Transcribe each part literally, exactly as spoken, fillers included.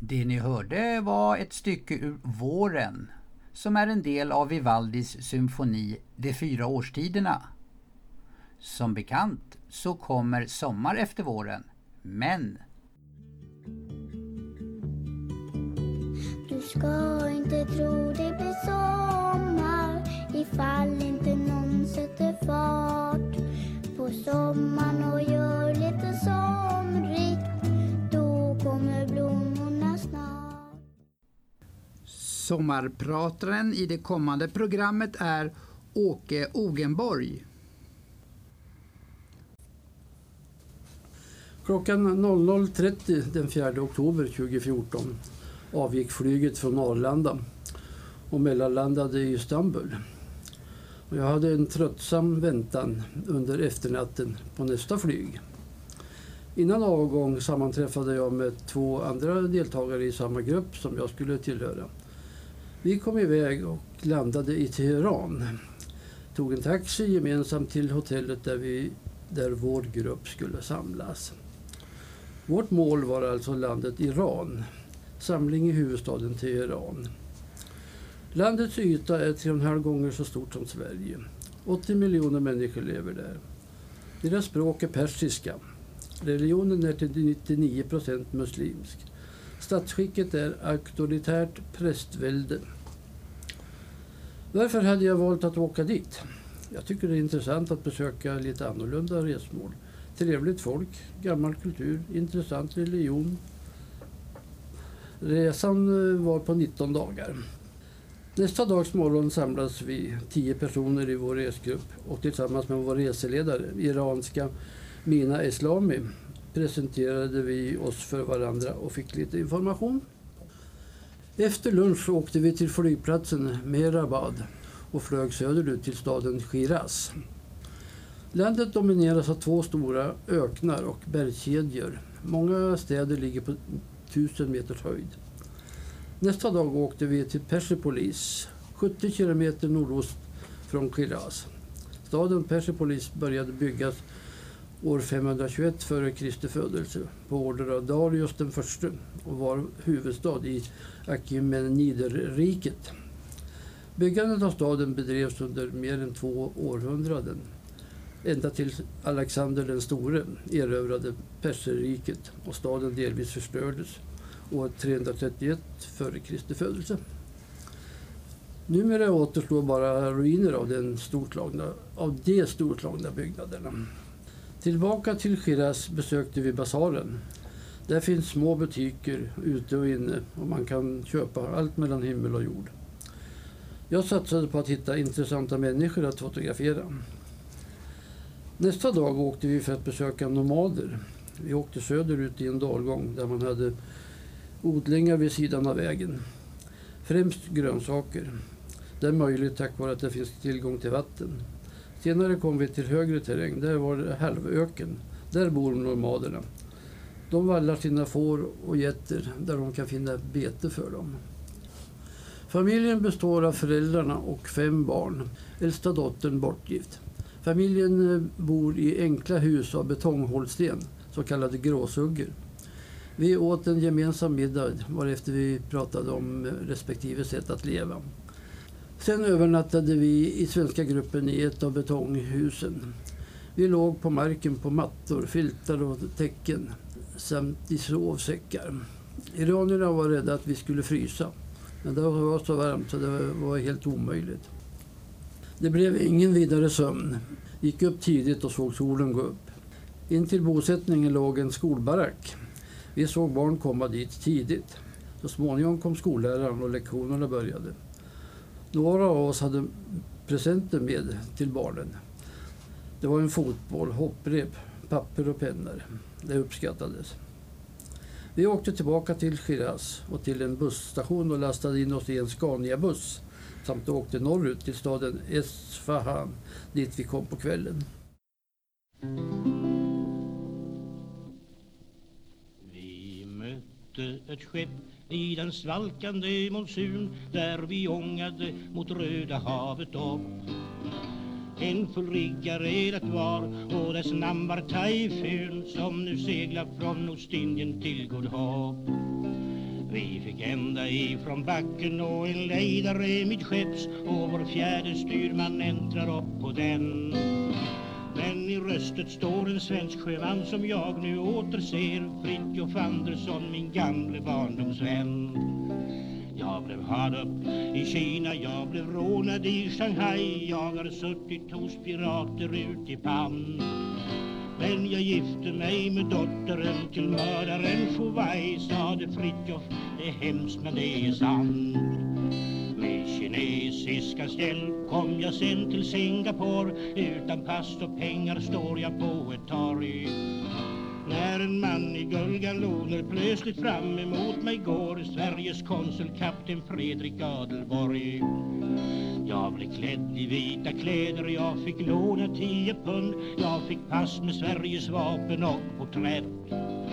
Det ni hörde var ett stycke ur Våren, som är en del av Vivaldis symfoni De fyra årstiderna. Som bekant så kommer sommar efter våren, men... Du ska inte tro det blir sommar ifall inte någon sätter fart på sommaren och gör lite somrigt. Då kommer blommorna snart. Sommarprataren i det kommande programmet är Åke Ogenborg. Klockan noll noll trettio den fjärde oktober tjugofjorton avgick flyget från Arlanda och mellanlandade i Istanbul. Och jag hade en tröttsam väntan under efternatten på nästa flyg. Innan avgång sammanträffade jag med två andra deltagare i samma grupp som jag skulle tillhöra. Vi kom iväg och landade i Teheran. Tog en taxi gemensamt till hotellet där, vi, där vår grupp skulle samlas. Vårt mål var alltså landet Iran, samling i huvudstaden Teheran. Landets yta är tre och en halv gånger så stort som Sverige. åttio miljoner människor lever där. Deras språk är persiska. Religionen är till nittionio procent muslimsk. Statsskicket är auktoritärt prästvälde. Varför hade jag valt att åka dit? Jag tycker det är intressant att besöka lite annorlunda resmål. Trevligt folk, gammal kultur, intressant religion. Resan var på nitton dagar. Nästa dags morgon samlas vi tio personer i vår resgrupp och tillsammans med vår reseledare, iranska Mina Eslami, presenterade vi oss för varandra och fick lite information. Efter lunch åkte vi till flygplatsen Mehrabad och flög söderut till staden Shiraz. Landet domineras av två stora öknar och bergskedjor. Många städer ligger på tusen meters höjd. Nästa dag åkte vi till Persepolis, sjuttio kilometer nordost från Shiraz. Staden Persepolis började byggas år femhundratjugoett före Kristi födelse på order av Darius den förste och var huvudstad i Achaemeniderriket. Byggandet av staden bedrevs under mer än två århundraden. Ända till Alexander den store erövrade Perserriket och staden delvis förstördes år trehundratrettioett före Kristi födelse. Numera återstår bara ruiner av, den storslagna, av de storslagna byggnaderna. Tillbaka till Shiraz besökte vi basaren. Där finns små butiker ute och inne och man kan köpa allt mellan himmel och jord. Jag satsade på att hitta intressanta människor att fotografera. Nästa dag åkte vi för att besöka nomader. Vi åkte söderut i en dalgång där man hade odlingar vid sidan av vägen. Främst grönsaker. Det är möjligt tack vare att det finns tillgång till vatten. Senare kom vi till högre terräng. Där var det halvöken. Där bor nomaderna. De vallar sina får och getter där de kan finna bete för dem. Familjen består av föräldrarna och fem barn. Äldsta dottern bortgift. Familjen bor i enkla hus av betonghålsten, så kallade gråsuggor. Vi åt en gemensam middag varefter vi pratade om respektive sätt att leva. Sen övernattade vi i svenska gruppen i ett av betonghusen. Vi låg på marken på mattor, filtar och täcken samt i sovsäckar. Iranierna var rädda att vi skulle frysa, men det var så varmt så det var helt omöjligt. Det blev ingen vidare sömn. Gick upp tidigt och såg solen gå upp. In till bosättningen låg en skolbarack. Vi såg barn komma dit tidigt. Så småningom kom skolläraren och lektionerna började. Några av oss hade presenter med till barnen. Det var en fotboll, hopprep, papper och pennor. Det uppskattades. Vi åkte tillbaka till Shiraz och till en busstation och lastade in oss i en Scania-buss samt åkte norrut till staden Esfahan dit vi kom på kvällen. Vi mötte ett skepp i den svalkande monsun där vi ångade mot Röda havet upp. En fullriggare det var och dess namn var Taifun som nu seglar från Ostindien till God Hopp. Vi fick ända ifrån backen och en lejdare mitt skepps, och vår fjärde styrman äntrar upp på den. Men i röstet står en svensk sjöman som jag nu återser, Fritjof Andersson, min gamle barndomsvän. Jag blev hard upp i Kina, jag blev rånad i Shanghai, jag har suttit hos pirater ut i Pan. Men jag gifte mig med dottern till mördaren Chauvet, sade Fritjof, det är hemskt men det är sant. Med kinesiska hjälp kom jag sen till Singapore, utan pass och pengar står jag på ett torg. När en man i guldgaloner plötsligt fram emot mig går, Sveriges konsul kapten Fredrik Adelborg. Jag blev klädd i vita kläder, jag fick låna tio pund, jag fick pass med Sveriges vapen och porträtt.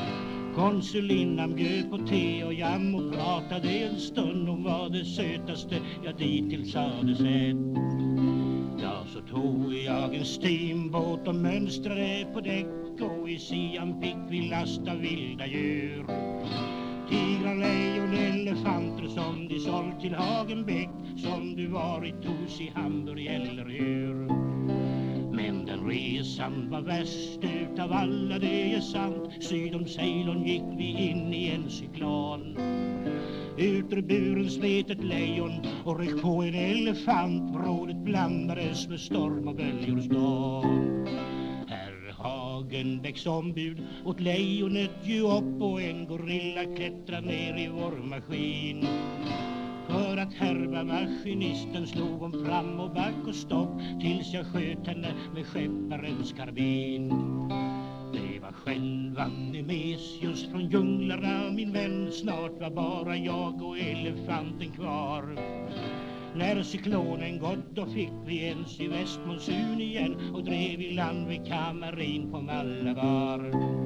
Konsulinnan bjöd på te och jam och pratade en stund om vad det sötaste jag dittills hade sett. Ja, så tog jag en steambåt och mönstrade på däck, och i Siam fick vi lasta vilda djur. Tigrar, lejon, elefanter som de sålt till Hagenbäck, som du varit hos i Hamburg eller hur. Men den resan var värst utav alla, det är sant. Syd om Ceylon gick vi in i en cyklon. Ut ur buren slet ett lejon och ryck på en elefant. Brådet blandades med storm och böljor storm. Herr Hagenbäcks ombud åt lejonet ju upp, och en gorilla klättrade ner i vår maskin. För att härva maskinisten slog hon fram och back och stopp, tills jag sköt henne med skepparens karbin. Det var själva Nemesius från djunglarna, min vän. Snart var bara jag och elefanten kvar. När cyklonen gått då fick vi en sydvästmonsun igen, och drev i land vid Kamarin på Malabar.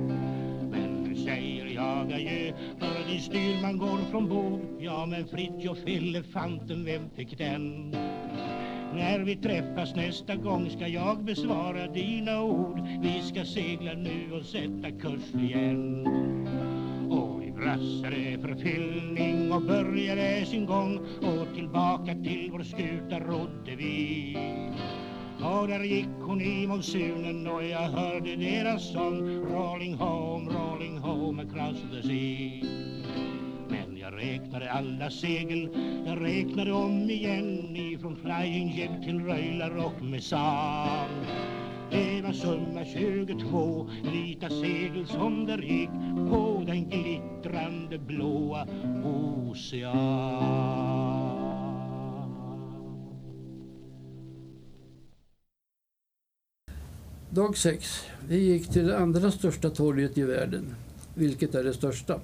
Men nu säger jag adjö, för din styrman går från bord. Ja, men Fritjof, elefanten, vem fick den? När vi träffas nästa gång ska jag besvara dina ord. Vi ska segla nu och sätta kurs igen. Och vi brassade för fyllning och började sin gång, och tillbaka till vår skuta rodde vi. Och där gick hon i monsunen och jag hörde deras sång, rolling home, rolling home across the sea. Men jag räknade alla segel, jag räknade om igen, ifrån Flying Jet till Röjlar och Mesan. Det var summa tjugotvå vita segel som där gick på den glittrande blåa ocean. Dag sex. Vi gick till det andra största torget i världen. Vilket är det största?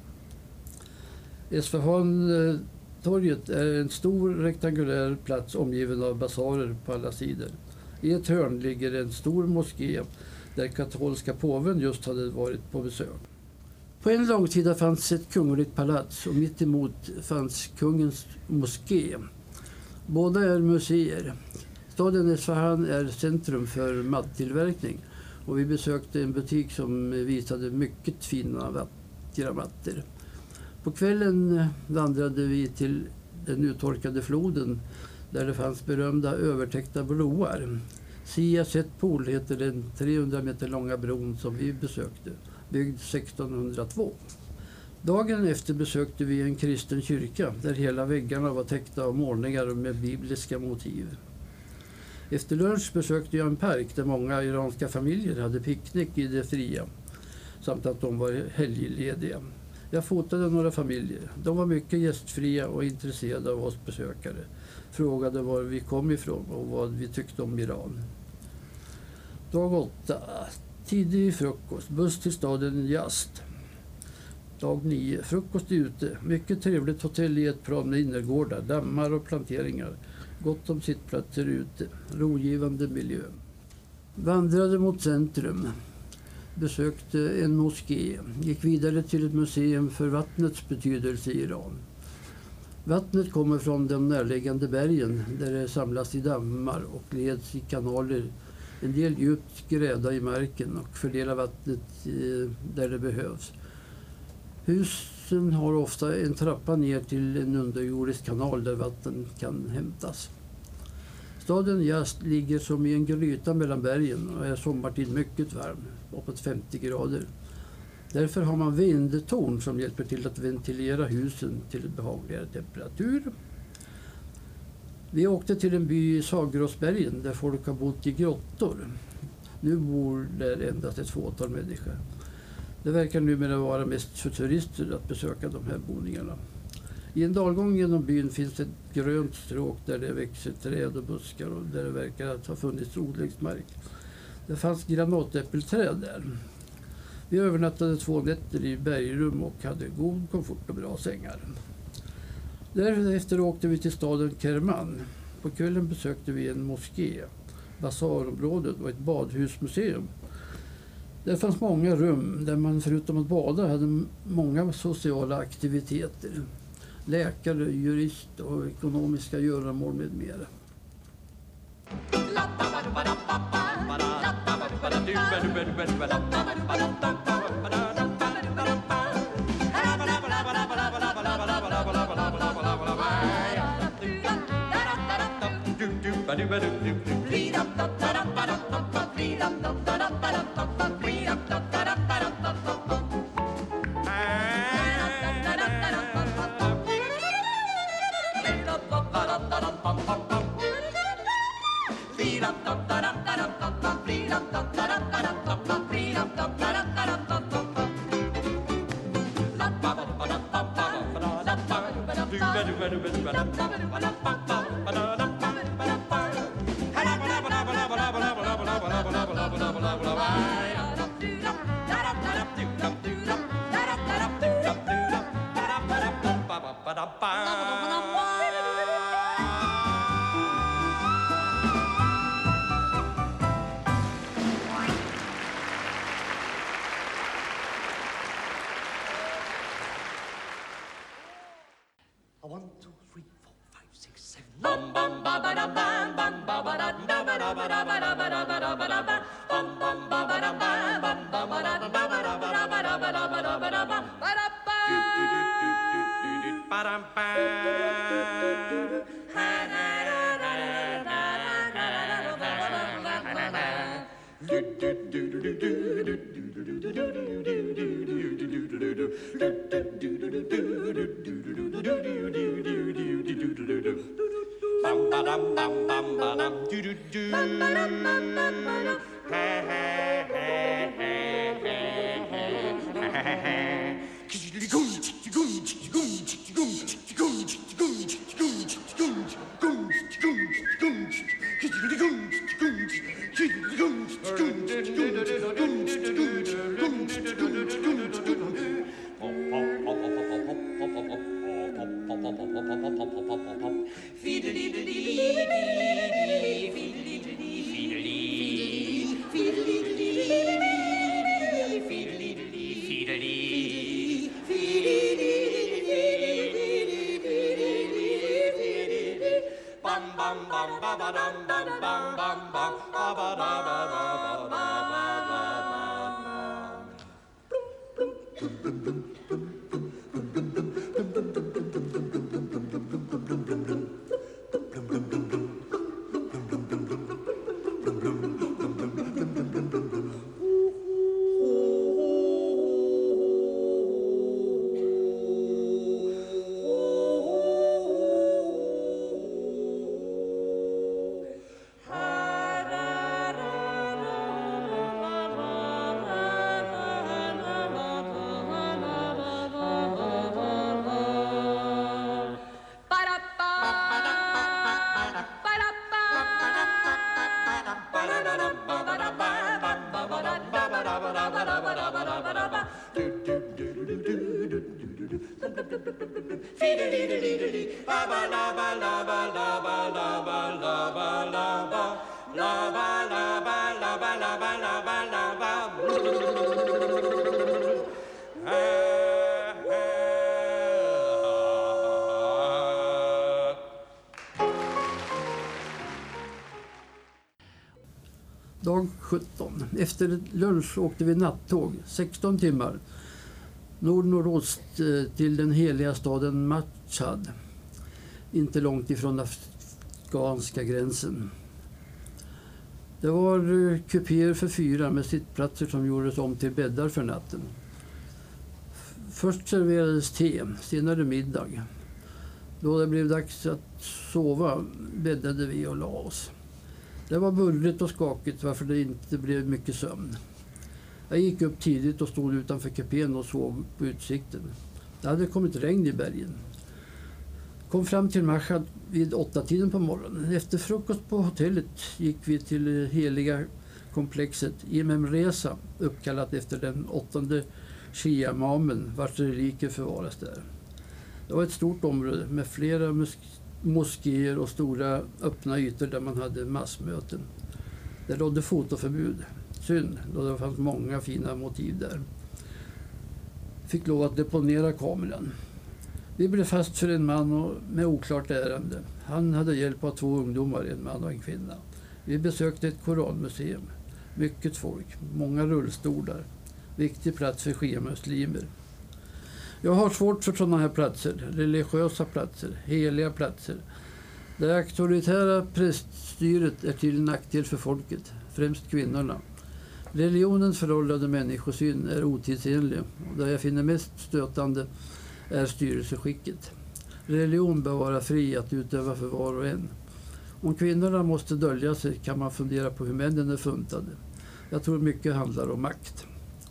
Esfahan-torget är en stor rektangulär plats omgiven av basarer på alla sidor. I ett hörn ligger en stor moské där katolska påven just hade varit på besök. På en långsida fanns ett kungligt palats och mitt emot fanns kungens moské. Båda är museer. Staden Esfahan är centrum för mattillverkning, och vi besökte en butik som visade mycket fina vackra mattor. På kvällen vandrade vi till den uttorkade floden där det fanns berömda övertäckta broar. Sia-Set Pool heter den trehundra meter långa bron som vi besökte, byggd sextonhundratvå. Dagen efter besökte vi en kristen kyrka där hela väggarna var täckta av målningar med bibliska motiv. Efter lunch besökte jag en park där många iranska familjer hade picknick i det fria, samt att de var helglediga. Jag fotade några familjer. De var mycket gästfria och intresserade av oss besökare. Frågade var vi kom ifrån och vad vi tyckte om Iran. Dag åtta. Tidig frukost. Buss till staden Yazd. Dag nio. Frukost ute. Mycket trevligt hotell i ett plan med innergårdar, dammar och planteringar. Gott om sittplatser ute. Rogivande miljö. Vandrade mot centrum. Besökte en moské. Gick vidare till ett museum för vattnets betydelse i Iran. Vattnet kommer från de närliggande bergen där det samlas i dammar och leds i kanaler. En del djupt grävda i marken och fördelar vattnet där det behövs. Hus Husen har ofta en trappa ner till en underjordisk kanal där vatten kan hämtas. Staden Jasht ligger som i en gryta mellan bergen och är sommartid mycket varm, uppåt femtio grader. Därför har man vindtorn som hjälper till att ventilera husen till en behagligare temperatur. Vi åkte till en by i Sageråsbergen där folk har bott i grottor. Nu bor där endast ett fåtal människor. Det verkar numera vara mest för turister att besöka de här boningarna. I en dalgång genom byn finns ett grönt stråk där det växer träd och buskar och där det verkar att ha funnits odlingsmark. Det fanns granatäppelträd där. Vi övernattade två nätter i bergrum och hade god komfort och bra sängar. Därefter åkte vi till staden Kerman. På kvällen besökte vi en moské, basarområdet och ett badhusmuseum. Det fanns många rum där man förutom att bada hade många sociala aktiviteter. Läkare, jurist och ekonomiska göromål med mera. Dag sjutton. Efter lunch åkte vi nattåg, sexton timmar. nord-nordost till den heliga staden Mashhad, inte långt ifrån afghanska gränsen. Det var kupéer för fyra med sittplatser som gjordes om till bäddar för natten. Först serverades te, senare middag. Då det blev dags att sova bäddade vi och la oss. Det var bullrigt och skakigt varför det inte blev mycket sömn. Jag gick upp tidigt och stod utanför kupén och såg på utsikten. Det hade kommit regn i bergen. Kom fram till Mashhad vid åtta tiden på morgonen. Efter frukost på hotellet gick vi till det heliga komplexet Imam Reza, uppkallat efter den åttonde shia-imamen vars reliker förvaras där. Det var ett stort område med flera mos- moskéer och stora öppna ytor där man hade massmöten. Det rådde fotoförbud. Synd, då det fanns många fina motiv där. Fick lov att deponera kameran. Vi blev fast för en man med oklart ärende. Han hade hjälp av två ungdomar, en man och en kvinna. Vi besökte ett koranmuseum. Mycket folk, många rullstolar. Viktig plats för shia-muslimer. Jag har svårt för sådana här platser, religiösa platser, heliga platser. Det auktoritära präststyret är till nackdel för folket, främst kvinnorna. Religionens föråldrade människosyn är otidsenlig och det jag finner mest stötande är styrelseskicket. Religion bör vara fri att utöva för var och en. Om kvinnorna måste dölja sig kan man fundera på hur männen är funtade. Jag tror mycket handlar om makt.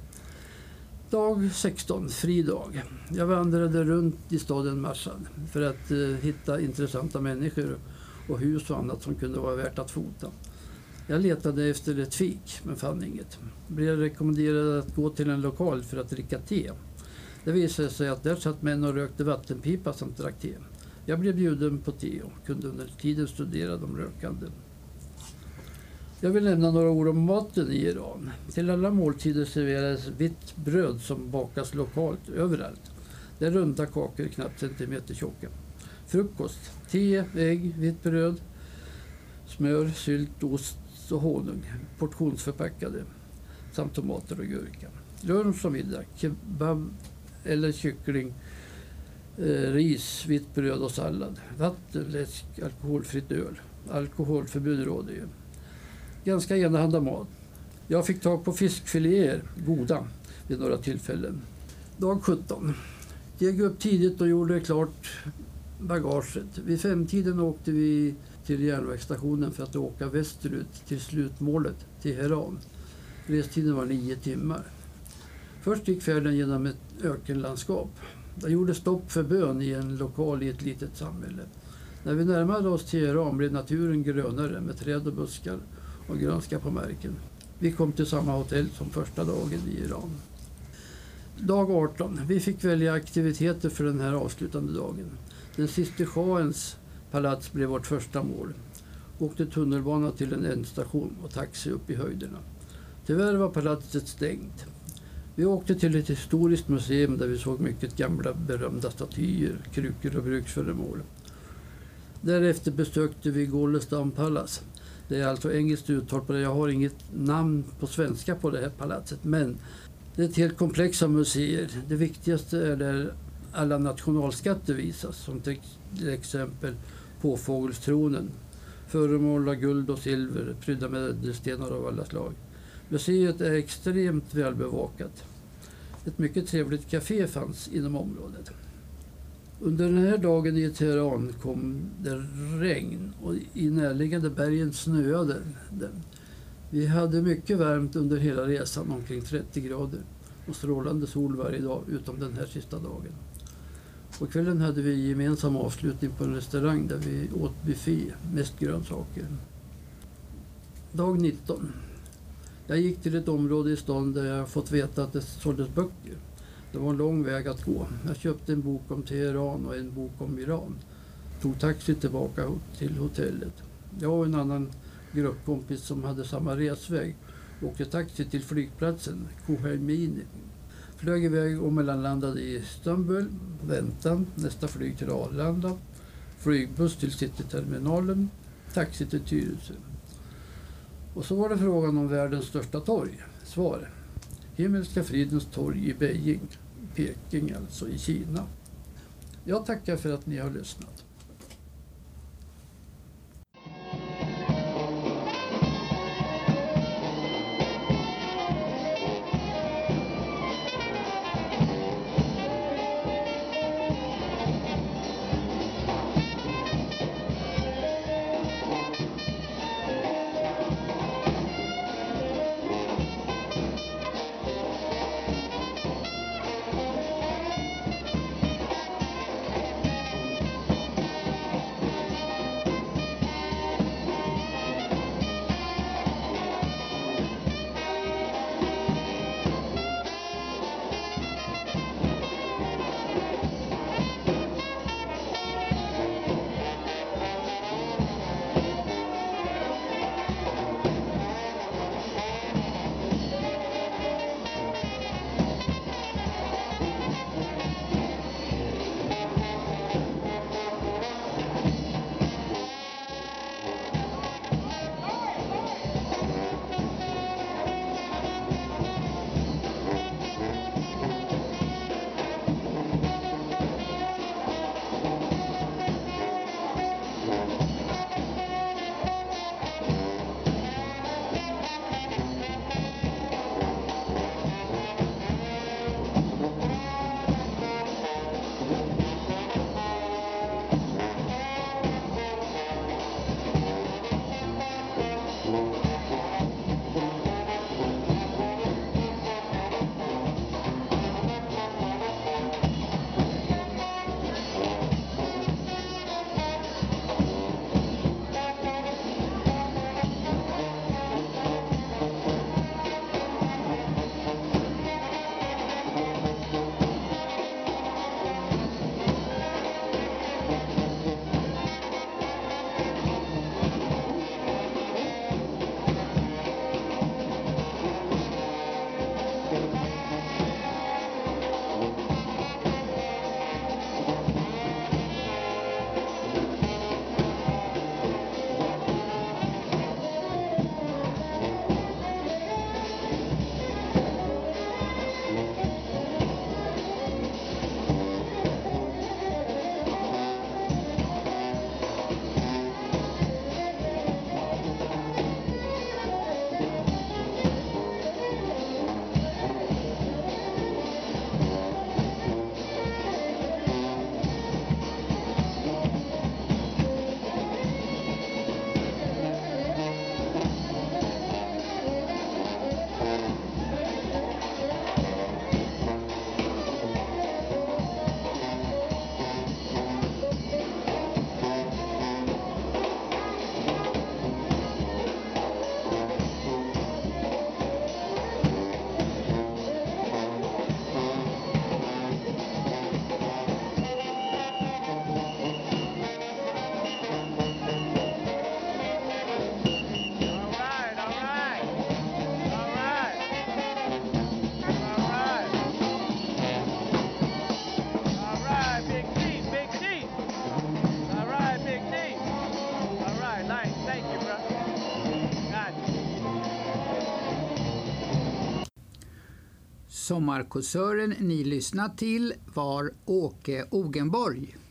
Dag sexton, fri dag. Jag vandrade runt i staden Mashhad för att eh, hitta intressanta människor och hus och annat som kunde vara värt att fota. Jag letade efter ett fik men fann inget. Blev rekommenderad att gå till en lokal för att dricka te. Det visade sig att där satt män och rökte vattenpipa samt drack te. Jag blev bjuden på te och kunde under tiden studera de rökande. Jag vill nämna några ord om maten i Iran. Till alla måltider serveras vitt bröd som bakas lokalt överallt. Det är runda kakor knappt centimeter tjocka. Frukost, te, ägg, vitt bröd, smör, sylt, ost och honung. Portionsförpackade samt tomater och gurka. Lunch och middag, kebab eller kyckling, eh, ris, vitt bröd och sallad. Vatten, läsk, alkoholfritt öl. Alkoholförbud råder ju. Ganska enahanda mat. Jag fick tag på fiskfiléer, goda, vid några tillfällen. Dag sjutton. Jag gick upp tidigt och gjorde klart bagaget. Vid femtiden åkte vi till järnvägsstationen för att åka västerut till slutmålet, Teheran. Restiden var nio timmar. Först gick färden genom ett ökenlandskap. Jag gjorde stopp för bön i en lokal i ett litet samhälle. När vi närmade oss Teheran blev naturen grönare med träd och buskar och grönska på marken. Vi kom till samma hotell som första dagen i Iran. Dag arton. Vi fick välja aktiviteter för den här avslutande dagen. Den sista shahens palats blev vårt första mål. Åkte tunnelbana till en ändstation och taxi upp i höjderna. Tyvärr var palatset stängt. Vi åkte till ett historiskt museum där vi såg mycket gamla berömda statyer, krukor och bruksföremål. Därefter besökte vi Golestan Palace. Det är alltså engelskt uttal på det. Jag har inget namn på svenska på det här palatset, men det är ett helt komplex av museer. Det viktigaste är där alla nationalskatter visas, som till exempel påfågelstronen. Föremål av guld och silver, prydda med ädelstenar av alla slag. Museet är extremt välbevakat. Ett mycket trevligt café fanns inom området. Under den här dagen i Teheran kom det regn och i närliggande bergen snöade det. Vi hade mycket varmt under hela resan, omkring trettio grader, och strålande sol varje dag utom den här sista dagen. På kvällen hade vi gemensam avslutning på en restaurang där vi åt buffé, mest grönsaker. Dag nitton. Jag gick till ett område i stan där jag fått veta att det såldes böcker. Det var en lång väg att gå. Jag köpte en bok om Teheran och en bok om Iran. Tog taxi tillbaka till hotellet. Jag och en annan gruppkompis som hade samma resväg åkte taxi till flygplatsen Khomeini. Flög iväg och mellanlandade i Istanbul. Väntan, nästa flyg till Arlanda. Flygbuss till Cityterminalen. Taxi till Tyresö. Och så var det frågan om världens största torg. Svar. Himmelska fridens torg i Beijing. Peking, alltså i Kina. Jag tackar för att ni har lyssnat. Sommarkåsören ni lyssnat till var Åke Ogenborg.